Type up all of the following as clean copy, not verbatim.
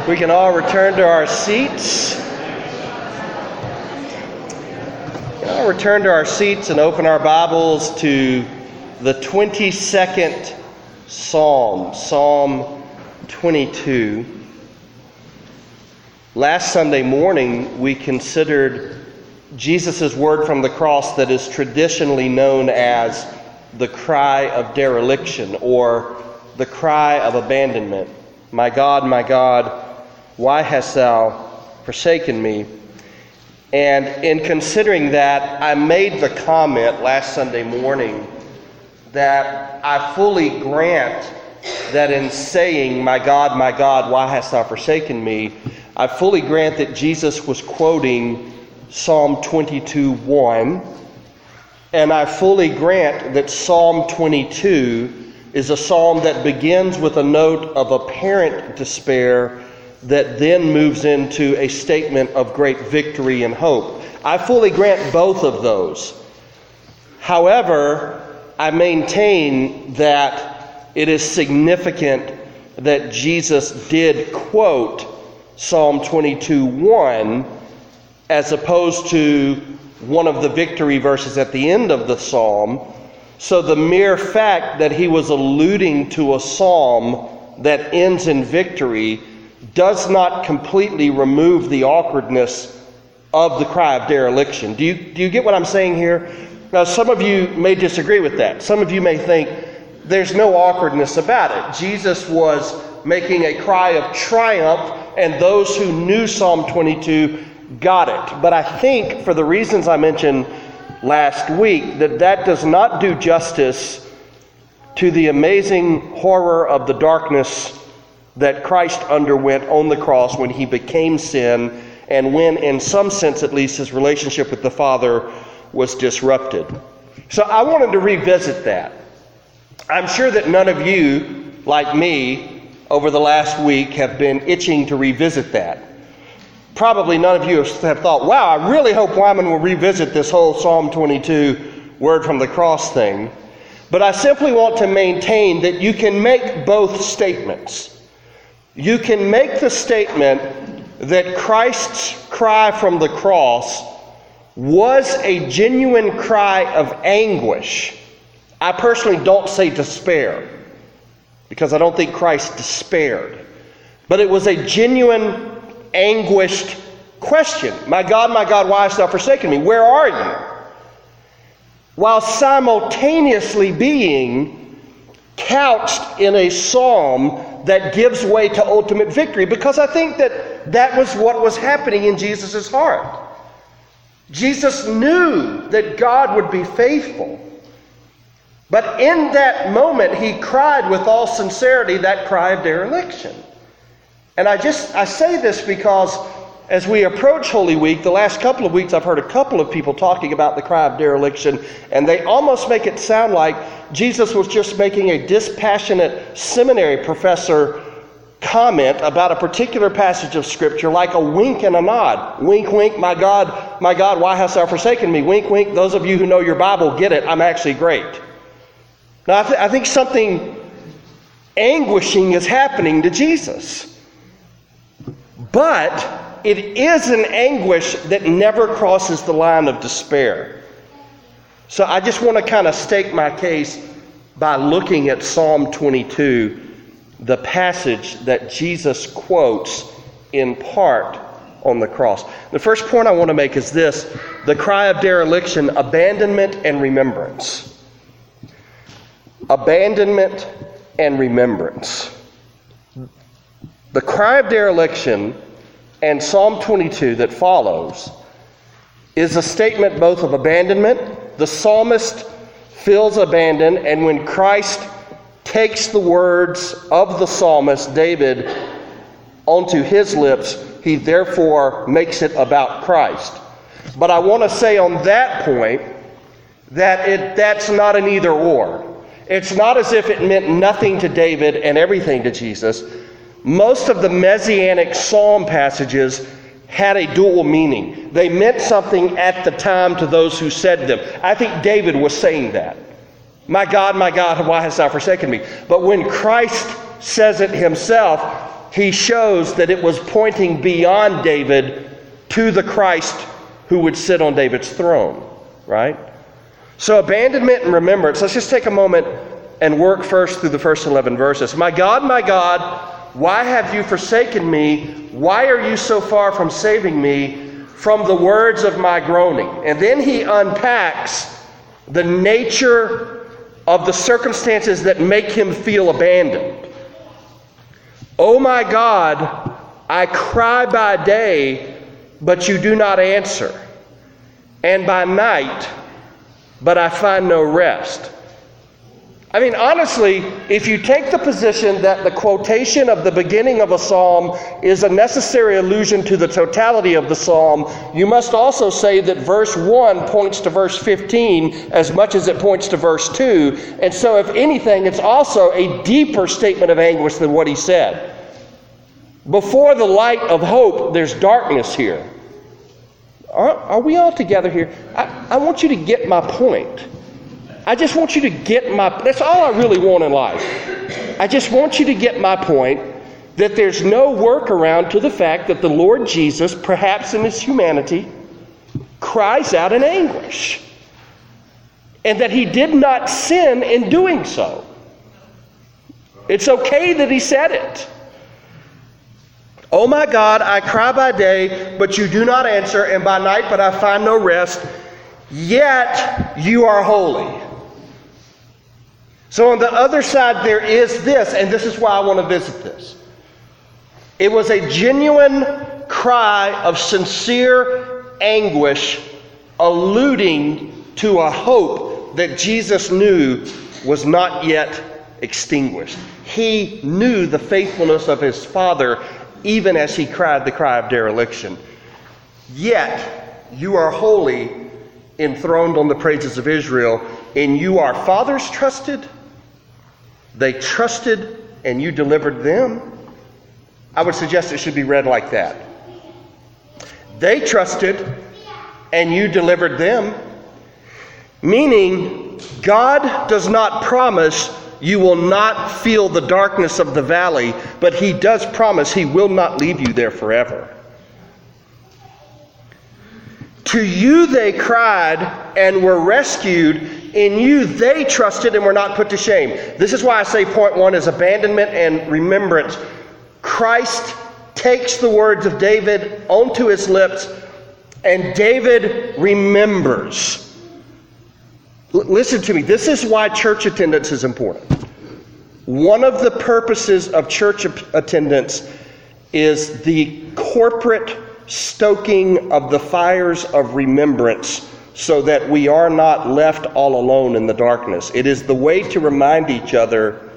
We can all return to our seats. Return to our seats and open our Bibles to the 22nd Psalm, Psalm 22. Last Sunday morning, we considered Jesus' word from the cross that is traditionally known as the cry of dereliction or the cry of abandonment. My God, why hast thou forsaken me? And in considering that, I made the comment last Sunday morning that I fully grant that in saying, my God, why hast thou forsaken me? I fully grant that Jesus was quoting Psalm 22:1, and I fully grant that Psalm 22 is a psalm that begins with a note of apparent despair that then moves into a statement of great victory and hope. I fully grant both of those. However, I maintain that it is significant that Jesus did quote Psalm 22:1 as opposed to one of the victory verses at the end of the psalm. So the mere fact that he was alluding to a psalm that ends in victory does not completely remove the awkwardness of the cry of dereliction. Do you get what I'm saying here? Now, some of you may disagree with that. Some of you may think there's no awkwardness about it. Jesus was making a cry of triumph, and those who knew Psalm 22 got it. But I think, for the reasons I mentioned last week, that does not do justice to the amazing horror of the darkness that Christ underwent on the cross when he became sin, and when, in some sense at least, his relationship with the Father was disrupted. So I wanted to revisit that. I'm sure that none of you, like me, over the last week have been itching to revisit that. Probably none of you have thought, wow, I really hope Wyman will revisit this whole Psalm 22 word from the cross thing. But I simply want to maintain that you can make both statements. You can make the statement that Christ's cry from the cross was a genuine cry of anguish. I personally don't say despair, because I don't think Christ despaired. But it was a genuine, anguished question. My God, why hast thou forsaken me? Where are you? While simultaneously being couched in a psalm that gives way to ultimate victory, because I think that was what was happening in Jesus' heart. Jesus knew that God would be faithful. But in that moment, he cried with all sincerity that cry of dereliction. And I say this because as we approach Holy Week, the last couple of weeks I've heard a couple of people talking about the cry of dereliction, and they almost make it sound like Jesus was just making a dispassionate seminary professor comment about a particular passage of Scripture, like a wink and a nod. Wink, wink, my God, why hast thou forsaken me? Wink, wink, those of you who know your Bible get it, I'm actually great. Now, I think something anguishing is happening to Jesus. But it is an anguish that never crosses the line of despair. So I just want to kind of stake my case by looking at Psalm 22, the passage that Jesus quotes in part on the cross. The first point I want to make is this: the cry of dereliction, abandonment and remembrance. Abandonment and remembrance. The cry of dereliction and Psalm 22 that follows is a statement both of abandonment. The psalmist feels abandoned, and when Christ takes the words of the psalmist David onto his lips, he therefore makes it about Christ. But I want to say on that point that that's not an either or. It's not as if it meant nothing to David and everything to Jesus. Most of the Messianic psalm passages had a dual meaning. They meant something at the time to those who said them. I think David was saying that. My God, why hast thou forsaken me? But when Christ says it himself, he shows that it was pointing beyond David to the Christ who would sit on David's throne, right? So abandonment and remembrance. Let's just take a moment and work first through the first 11 verses. My God, why have you forsaken me? Why are you so far from saving me from the words of my groaning? And then he unpacks the nature of the circumstances that make him feel abandoned. Oh my God, I cry by day, but you do not answer, and by night, but I find no rest. I mean, honestly, if you take the position that the quotation of the beginning of a psalm is a necessary allusion to the totality of the psalm, you must also say that verse 1 points to verse 15 as much as it points to verse 2. And so, if anything, it's also a deeper statement of anguish than what he said. Before the light of hope, there's darkness here. Are we all together here? I want you to get my point. I just want you to get that's all I really want in life. I just want you to get my point that there's no workaround to the fact that the Lord Jesus, perhaps in his humanity, cries out in anguish. And that he did not sin in doing so. It's okay that he said it. Oh my God, I cry by day, but you do not answer, and by night, but I find no rest. Yet you are holy. So on the other side, there is this, and this is why I want to visit this. It was a genuine cry of sincere anguish, alluding to a hope that Jesus knew was not yet extinguished. He knew the faithfulness of his Father, even as he cried the cry of dereliction. Yet you are holy, enthroned on the praises of Israel, and you are fathers trusted. They trusted and you delivered them. I would suggest it should be read like that. They trusted and you delivered them. Meaning, God does not promise you will not feel the darkness of the valley, but he does promise he will not leave you there forever. To you they cried and were rescued. In you they trusted and were not put to shame. This is why I say point 1 is abandonment and remembrance. Christ takes the words of David onto his lips, and David remembers. Listen to me. This is why church attendance is important. One of the purposes of church attendance is the corporate stoking of the fires of remembrance so that we are not left all alone in the darkness. It is the way to remind each other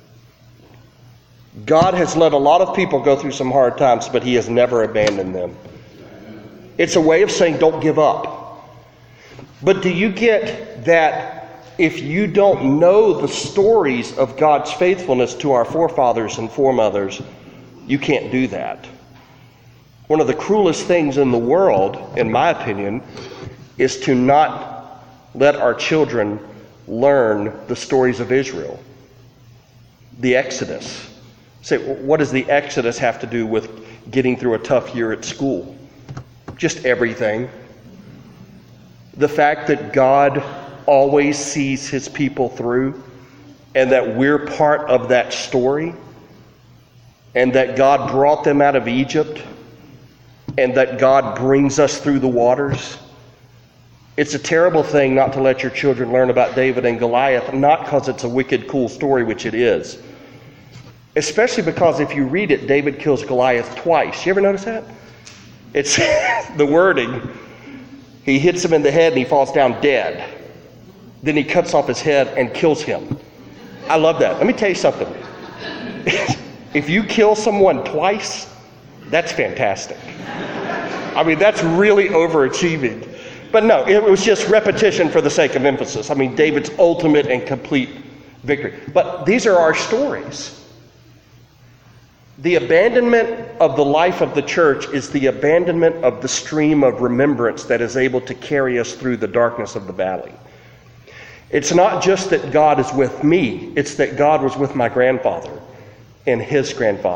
God has let a lot of people go through some hard times, but he has never abandoned them. It's a way of saying don't give up. But do you get that if you don't know the stories of God's faithfulness to our forefathers and foremothers, you can't do that? One of the cruelest things in the world, in my opinion, is to not let our children learn the stories of Israel. The Exodus. Say, what does the Exodus have to do with getting through a tough year at school? Just everything. The fact that God always sees his people through, and that we're part of that story, and that God brought them out of Egypt, and that God brings us through the waters. It's a terrible thing not to let your children learn about David and Goliath, not because it's a wicked, cool story, which it is. Especially because if you read it, David kills Goliath twice. You ever notice that? It's the wording. He hits him in the head and he falls down dead. Then he cuts off his head and kills him. I love that. Let me tell you something. If you kill someone twice, that's fantastic. I mean, that's really overachieving. But no, it was just repetition for the sake of emphasis. I mean, David's ultimate and complete victory. But these are our stories. The abandonment of the life of the church is the abandonment of the stream of remembrance that is able to carry us through the darkness of the valley. It's not just that God is with me, it's that God was with my grandfather and his grandfather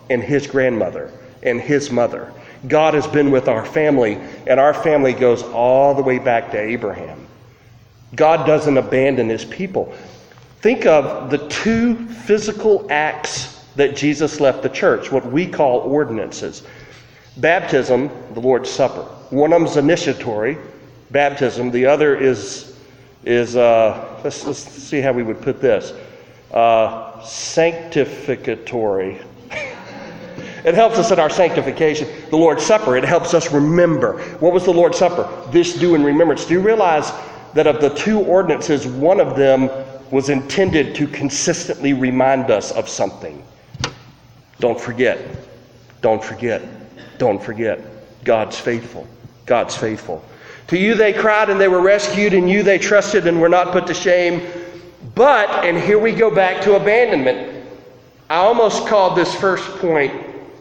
and his grandmother and his mother. God has been with our family, and our family goes all the way back to Abraham. God doesn't abandon his people. Think of the two physical acts that Jesus left the church, what we call ordinances. Baptism, the Lord's Supper. One of them is initiatory, baptism. The other is let's see how we would put this, sanctificatory. It helps us in our sanctification. The Lord's Supper, it helps us remember. What was the Lord's Supper? This do in remembrance. Do you realize that of the two ordinances, one of them was intended to consistently remind us of something? Don't forget. Don't forget. Don't forget. God's faithful. God's faithful. To you they cried and they were rescued. In you they trusted and were not put to shame. But, and here we go back to abandonment. I almost called this first point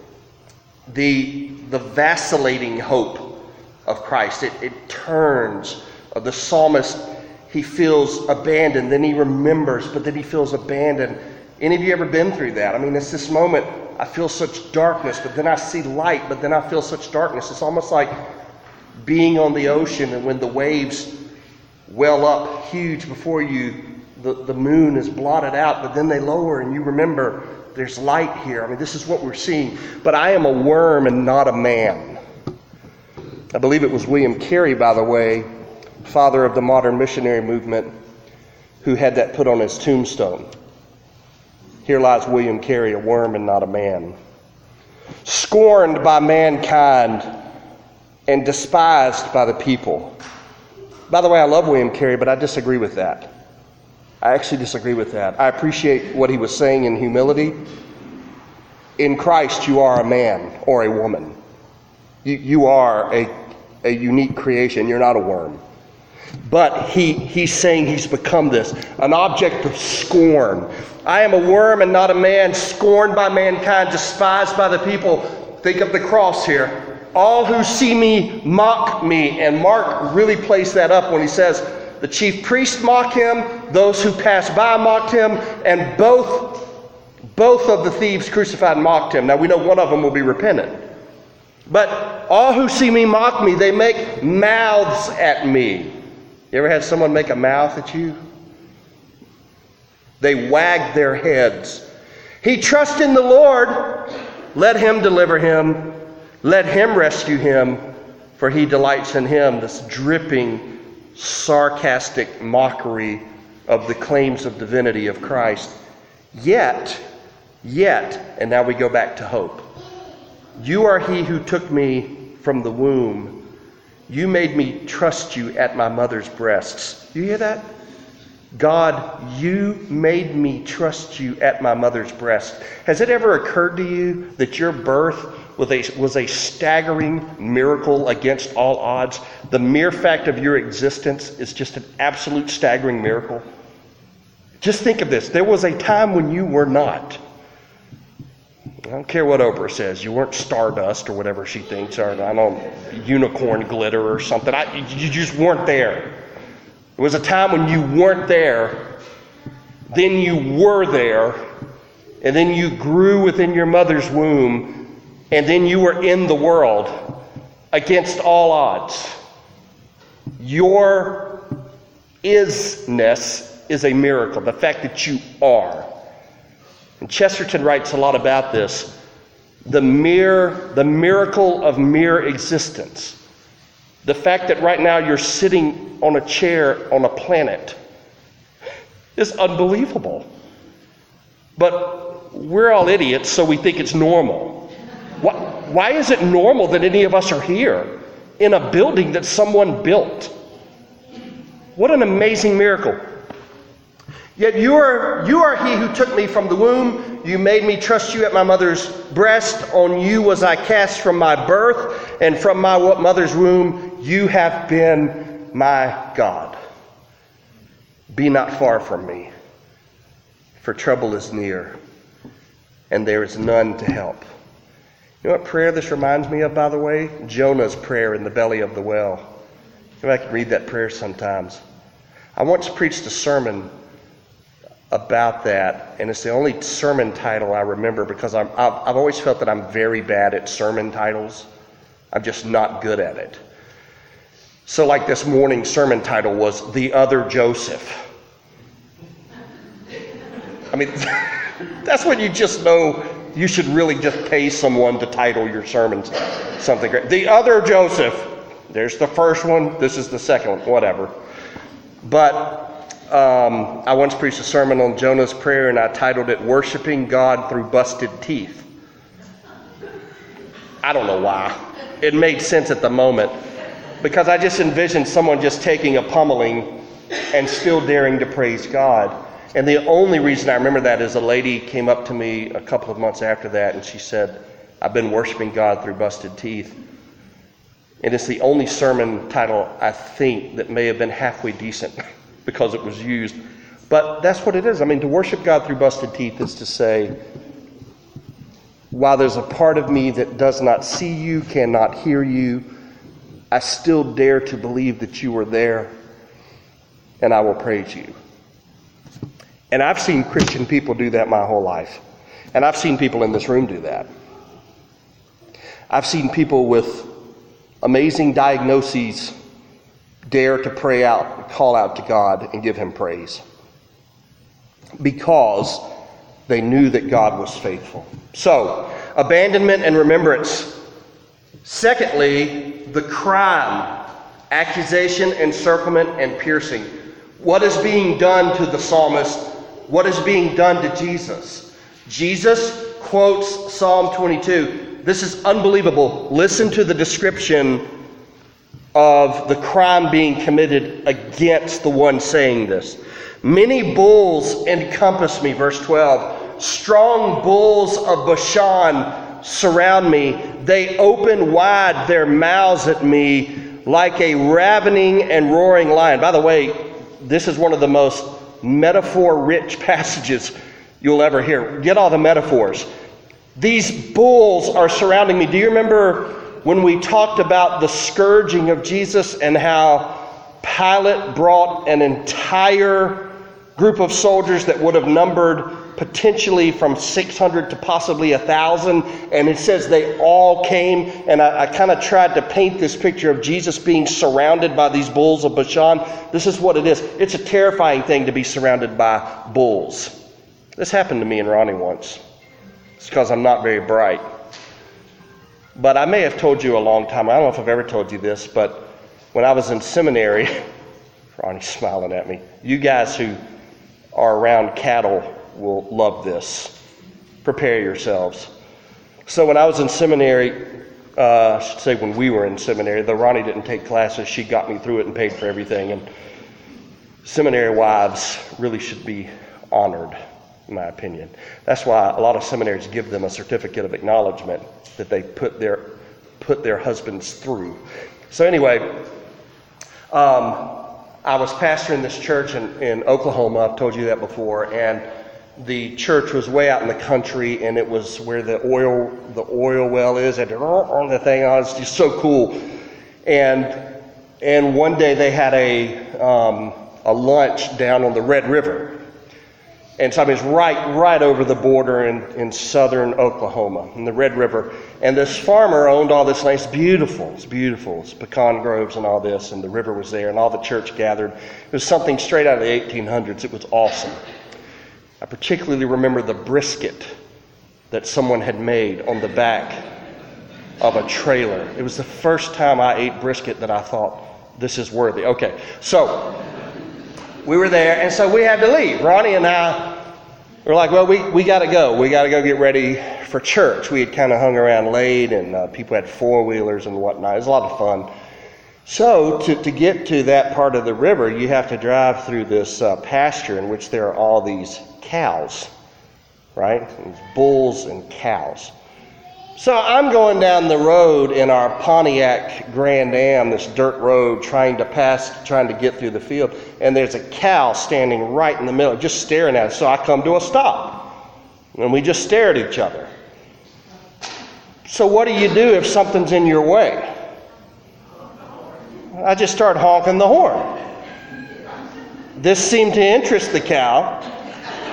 the vacillating hope of Christ. It turns. The psalmist, he feels abandoned, then he remembers, but then he feels abandoned. Any of you ever been through that? I mean, it's this moment, I feel such darkness, but then I see light, but then I feel such darkness. It's almost like being on the ocean, and when the waves well up huge before you, the moon is blotted out, but then they lower and you remember there's light here. I mean, this is what we're seeing. But I am a worm and not a man. I believe it was William Carey, by the way, father of the modern missionary movement, who had that put on his tombstone. Here lies William Carey, a worm and not a man. Scorned by mankind and despised by the people. By the way, I love William Carey, but I disagree with that. I actually disagree with that. I appreciate what he was saying in humility. In Christ, you are a man or a woman. You are a unique creation. You're not a worm. But he's saying he's become this, an object of scorn. I am a worm and not a man, scorned by mankind, despised by the people. Think of the cross here. All who see me mock me. And Mark really plays that up when he says, the chief priests mock him, those who passed by mocked him, and both of the thieves crucified mocked him. Now we know one of them will be repentant. But all who see me mock me, they make mouths at me. You ever had someone make a mouth at you? They wag their heads. He trusts in the Lord. Let him deliver him. Let him rescue him, for he delights in him. This dripping, sarcastic mockery of the claims of divinity of Christ. Yet, and now we go back to hope. You are he who took me from the womb. You made me trust you at my mother's breasts. You hear that? God, you made me trust you at my mother's breast. Has it ever occurred to you that your birth was a staggering miracle against all odds? The mere fact of your existence is just an absolute staggering miracle. Just think of this. There was a time when you were not. I don't care what Oprah says. You weren't stardust or whatever she thinks, or I don't know, unicorn glitter or something. You just weren't there. There was a time when you weren't there, then you were there, and then you grew within your mother's womb, and then you were in the world against all odds. Your isness is a miracle, the fact that you are. And Chesterton writes a lot about this. The miracle of mere existence. The fact that right now you're sitting on a chair on a planet is unbelievable. But we're all idiots, so we think it's normal. Why is it normal that any of us are here in a building that someone built? What an amazing miracle. Yet you are he who took me from the womb. You made me trust you at my mother's breast. On you was I cast from my birth, and from my mother's womb you have been my God. Be not far from me, for trouble is near, and there is none to help. You know what prayer this reminds me of, by the way? Jonah's prayer in the belly of the well. I can read that prayer sometimes. I once preached a sermon about that, and it's the only sermon title I remember because I've always felt that I'm very bad at sermon titles. I'm just not good at it. So like this morning's sermon title was The Other Joseph. I mean, that's when you just know you should really just pay someone to title your sermons something great. The Other Joseph. There's the first one. This is the second one. Whatever. But I once preached a sermon on Jonah's prayer, and I titled it Worshiping God Through Busted Teeth. I don't know why. It made sense at the moment because I just envisioned someone just taking a pummeling and still daring to praise God. And the only reason I remember that is a lady came up to me a couple of months after that, and she said, I've been worshiping God through busted teeth. And it's the only sermon title, I think, that may have been halfway decent because it was used. But that's what it is. I mean, to worship God through busted teeth is to say, while there's a part of me that does not see you, cannot hear you, I still dare to believe that you are there, and I will praise you. And I've seen Christian people do that my whole life. And I've seen people in this room do that. I've seen people with amazing diagnoses dare to pray out, call out to God and give him praise. Because they knew that God was faithful. So, abandonment and remembrance. Secondly, the crime, accusation, encirclement, and piercing. What is being done to the psalmist? What is being done to Jesus? Jesus quotes Psalm 22. This is unbelievable. Listen to the description of the crime being committed against the one saying this. Many bulls encompass me, verse 12. Strong bulls of Bashan surround me. They open wide their mouths at me like a ravening and roaring lion. By the way, this is one of the most metaphor-rich passages you'll ever hear. Get all the metaphors. These bulls are surrounding me. Do you remember when we talked about the scourging of Jesus and how Pilate brought an entire group of soldiers that would have numbered potentially from 600 to possibly 1,000, and it says they all came, and I kind of tried to paint this picture of Jesus being surrounded by these bulls of Bashan. This is what it is. It's a terrifying thing to be surrounded by bulls. This happened to me and Ronnie once. It's because I'm not very bright. But I may have told you a long time, I don't know if I've ever told you this, but when I was in seminary, Ronnie's smiling at me, you guys who are around cattle will love this. Prepare yourselves. So when I was in seminary, I should say when we were in seminary, though Ronnie didn't take classes, she got me through it and paid for everything. And seminary wives really should be honored, in my opinion. That's why a lot of seminaries give them a certificate of acknowledgement that they put their husbands through. So anyway, I was pastoring this church in Oklahoma. I've told you that before, and the church was way out in the country, and it was where the oil well is, and on the thing on. It's just so cool. And one day they had a lunch down on the Red River, and so I mean, it's right over the border in southern Oklahoma, in the Red River. And this farmer owned all this land. It's beautiful. It's pecan groves and all this, and the river was there, and all the church gathered. It was something straight out of the 1800s. It was awesome. I particularly remember the brisket that someone had made on the back of a trailer. It was the first time I ate brisket that I thought, this is worthy. Okay, so we were there, and so we had to leave. Ronnie and I were like, well, we got to go. We got to go get ready for church. We had kind of hung around late, and people had four-wheelers and whatnot. It was a lot of fun. So to get to that part of the river, you have to drive through this pasture in which there are all these cows, right? These bulls and cows. So I'm going down the road in our Pontiac Grand Am, this dirt road, trying to get through the field, and there's a cow standing right in the middle, just staring at us. So I come to a stop, and we just stare at each other. So what do you do if something's in your way? I just start honking the horn. This seemed to interest the cow.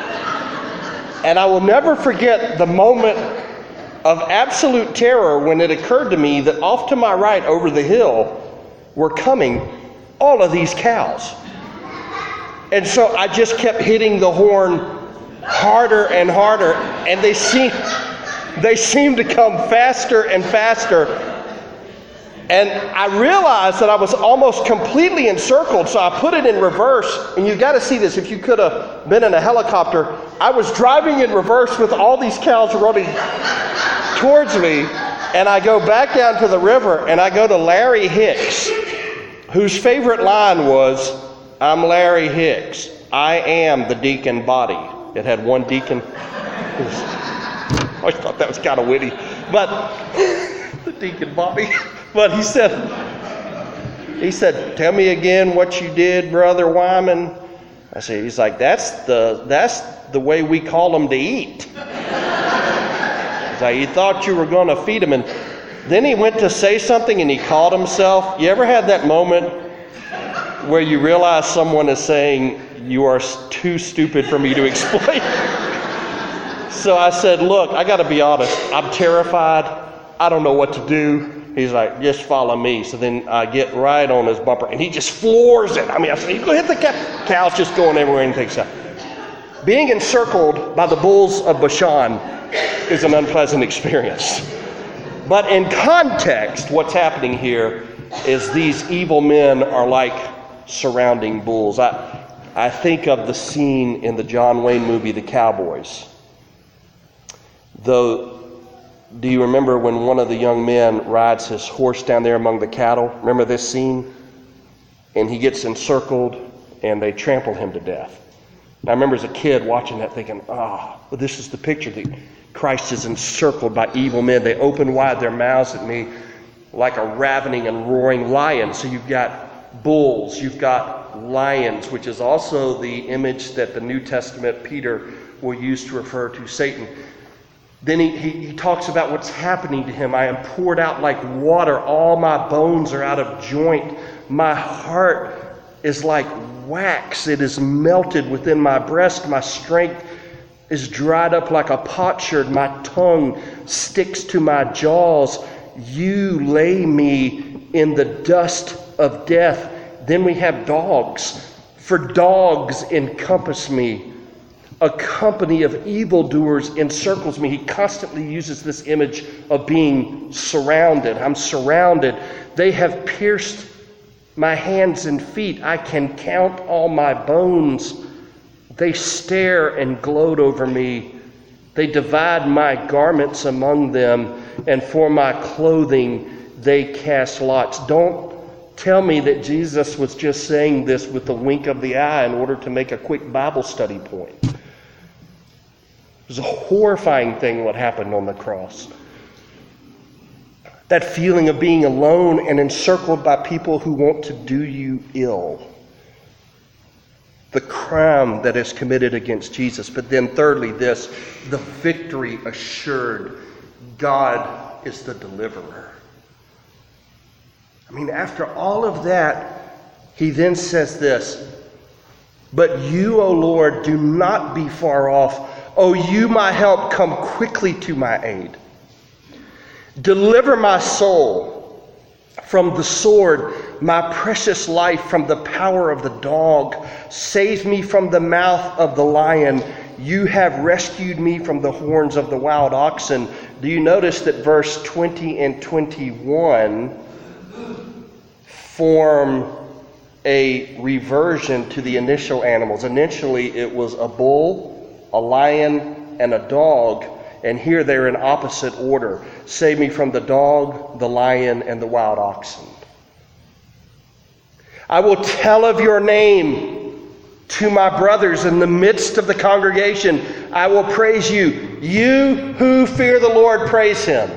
And I will never forget the moment of absolute terror when it occurred to me that off to my right over the hill were coming all of these cows. And so I just kept hitting the horn harder and harder, and they seemed to come faster and faster. And I realized that I was almost completely encircled, so I put it in reverse. And you've got to see this. If you could have been in a helicopter, I was driving in reverse with all these cows running towards me. And I go back down to the river, and I go to Larry Hicks, whose favorite line was, "I'm Larry Hicks. I am the deacon body." It had one deacon. I always thought that was kind of witty. But the deacon body. But he said, "Tell me again what you did, Brother Wyman." I said, he's like, that's the way we call them to eat. He's like, "You thought you were going to feed them." And then he went to say something and he caught himself. You ever had that moment where you realize someone is saying, "You are too stupid for me to explain"? So I said, "Look, I got to be honest. I'm terrified. I don't know what to do." He's like, "Just follow me." So then I get right on his bumper, and he just floors it. I mean, I said, "You go hit the cow." Cow's just going everywhere and takes out. Being encircled by the bulls of Bashan is an unpleasant experience. But in context, what's happening here is these evil men are like surrounding bulls. I think of the scene in the John Wayne movie, The Cowboys. Do you remember when one of the young men rides his horse down there among the cattle? Remember this scene? And he gets encircled and they trample him to death. I remember as a kid watching that thinking, well, this is the picture that Christ is encircled by evil men. They open wide their mouths at me like a ravening and roaring lion. So you've got bulls, you've got lions, which is also the image that the New Testament Peter will use to refer to Satan. Then he talks about what's happening to him. "I am poured out like water. All my bones are out of joint. My heart is like wax. It is melted within my breast. My strength is dried up like a potsherd. My tongue sticks to my jaws. You lay me in the dust of death." Then we have dogs. "For dogs encompass me. A company of evildoers encircles me." He constantly uses this image of being surrounded. I'm surrounded. "They have pierced my hands and feet. I can count all my bones. They stare and gloat over me. They divide my garments among them, and for my clothing they cast lots." Don't tell me that Jesus was just saying this with a wink of the eye in order to make a quick Bible study point. It was a horrifying thing what happened on the cross. That feeling of being alone and encircled by people who want to do you ill. The crime that is committed against Jesus. But then thirdly this, the victory assured. God is the deliverer. I mean, after all of that, he then says this, "But you, O Lord, do not be far off. O you, my help, come quickly to my aid. Deliver my soul from the sword, my precious life from the power of the dog. Save me from the mouth of the lion. You have rescued me from the horns of the wild oxen." Do you notice that verse 20 and 21 form a reversion to the initial animals? Initially, it was a bull, a lion, and a dog, and here they're in opposite order. Save me from the dog, the lion, and the wild oxen. "I will tell of your name to my brothers in the midst of the congregation. I will praise you. You who fear the Lord, praise him."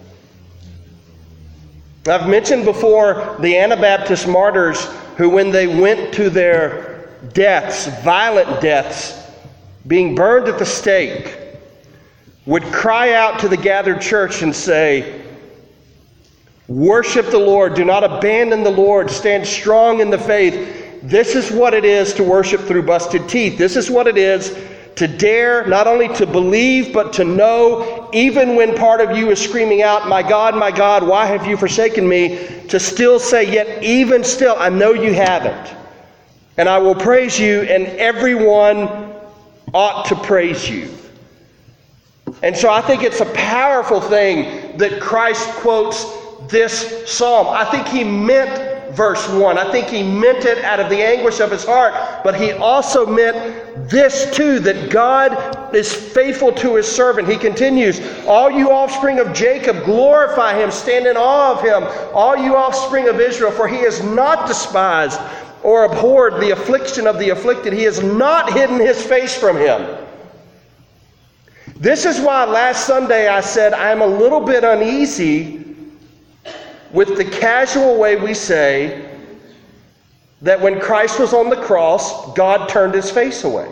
I've mentioned before the Anabaptist martyrs who, when they went to their deaths, violent deaths, being burned at the stake, would cry out to the gathered church and say, "Worship the Lord. Do not abandon the Lord. Stand strong in the faith. This is what it is to worship through busted teeth. This is what it is to dare not only to believe, but to know, even when part of you is screaming out, my God, why have you forsaken me? To still say, yet even still, I know you haven't. And I will praise you, and everyone ought to praise you. And so I think it's a powerful thing that Christ quotes this psalm. I think he meant verse 1. I think he meant it out of the anguish of his heart. But he also meant this too, that God is faithful to his servant. He continues, all you offspring of Jacob, glorify him, stand in awe of him, all you offspring of Israel, for he has not despised or abhorred the affliction of the afflicted. He has not hidden his face from him. This is why last Sunday I said I'm a little bit uneasy with the casual way we say that when Christ was on the cross, God turned his face away.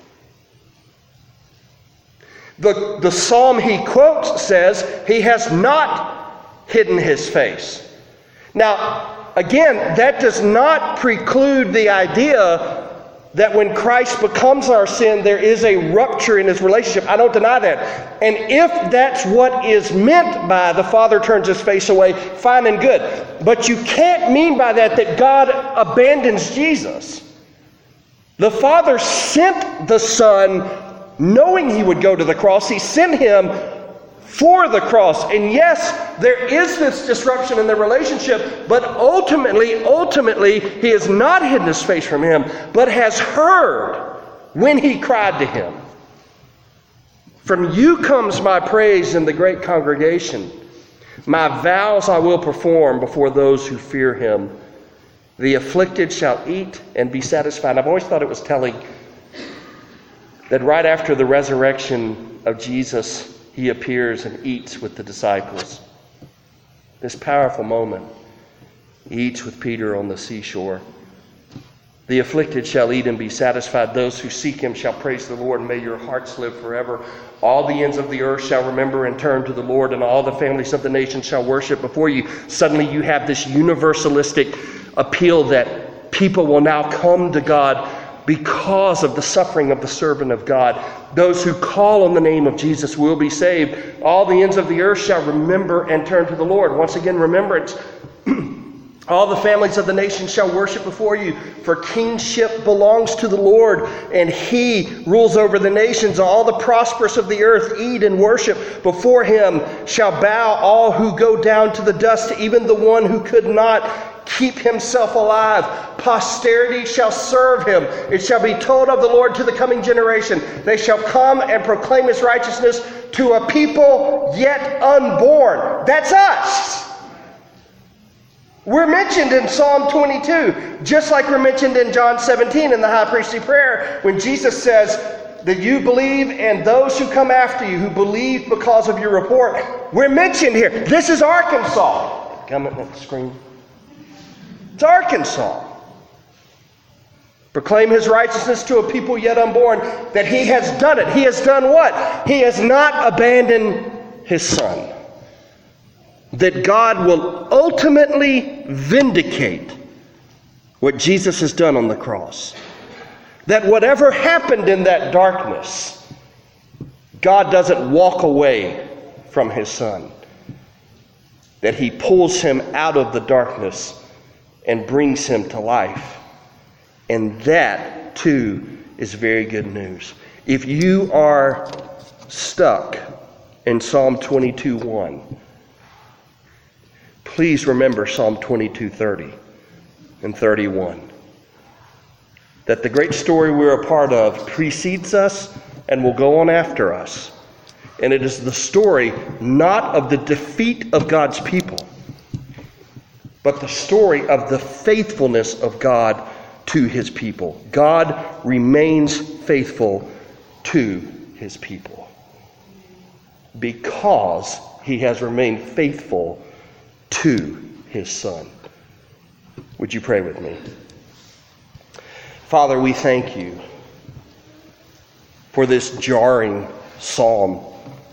The psalm he quotes says he has not hidden his face. Now, again, that does not preclude the idea that when Christ becomes our sin, there is a rupture in his relationship. I don't deny that. And if that's what is meant by the Father turns his face away, fine and good. But you can't mean by that God abandons Jesus. The Father sent the Son knowing he would go to the cross. He sent him for the cross. And yes, there is this disruption in the relationship, but ultimately, he has not hidden his face from him, but has heard when he cried to him. From you comes my praise in the great congregation. My vows I will perform before those who fear him. The afflicted shall eat and be satisfied. I've always thought it was telling that right after the resurrection of Jesus, he appears and eats with the disciples. This powerful moment. He eats with Peter on the seashore. The afflicted shall eat and be satisfied. Those who seek him shall praise the Lord. May your hearts live forever. All the ends of the earth shall remember and turn to the Lord, and all the families of the nations shall worship before you. Suddenly you have this universalistic appeal that people will now come to God because of the suffering of the servant of God. Those who call on the name of Jesus will be saved. All the ends of the earth shall remember and turn to the Lord. Once again, remembrance. All the families of the nations shall worship before you, for kingship belongs to the Lord, and he rules over the nations. All the prosperous of the earth eat and worship before him. Shall bow all who go down to the dust, even the one who could not keep himself alive. Posterity shall serve him. It shall be told of the Lord to the coming generation. They shall come and proclaim his righteousness to a people yet unborn. That's us. We're mentioned in Psalm 22, just like we're mentioned in John 17 in the high priestly prayer, when Jesus says that you believe and those who come after you who believe because of your report. We're mentioned here. This is Arkansas. Come at the screen. It's Arkansas. Proclaim his righteousness to a people yet unborn, that he has done it. He has done what? He has not abandoned his Son. That God will ultimately vindicate what Jesus has done on the cross. That whatever happened in that darkness, God doesn't walk away from his Son. That he pulls him out of the darkness and brings him to life. And that, too, is very good news. If you are stuck in Psalm 22:1, please remember Psalm 22:30 and 31. That the great story we're a part of precedes us and will go on after us. And it is the story not of the defeat of God's people, but the story of the faithfulness of God to his people. God remains faithful to his people because he has remained faithful to his Son. Would you pray with me? Father, we thank you for this jarring psalm.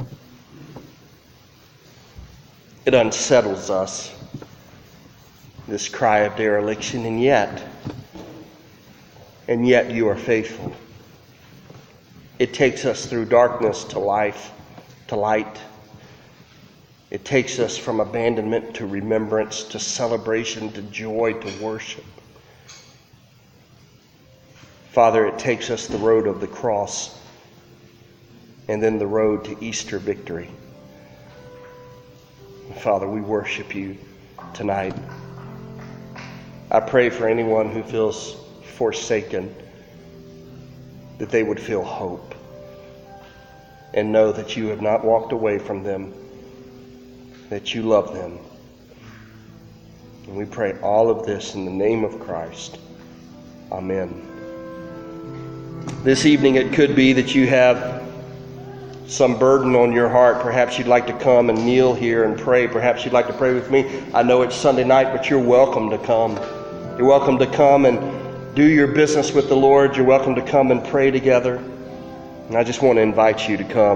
It unsettles us, this cry of dereliction, and yet you are faithful. It takes us through darkness to life, to light. It takes us from abandonment to remembrance, to celebration, to joy, to worship. Father, it takes us the road of the cross and then the road to Easter victory. Father, we worship you tonight. I pray for anyone who feels forsaken, that they would feel hope and know that you have not walked away from them, that you love them. And we pray all of this in the name of Christ. Amen. This evening it could be that you have some burden on your heart. Perhaps you'd like to come and kneel here and pray. Perhaps you'd like to pray with me. I know it's Sunday night, but you're welcome to come. You're welcome to come and do your business with the Lord. You're welcome to come and pray together. And I just want to invite you to come.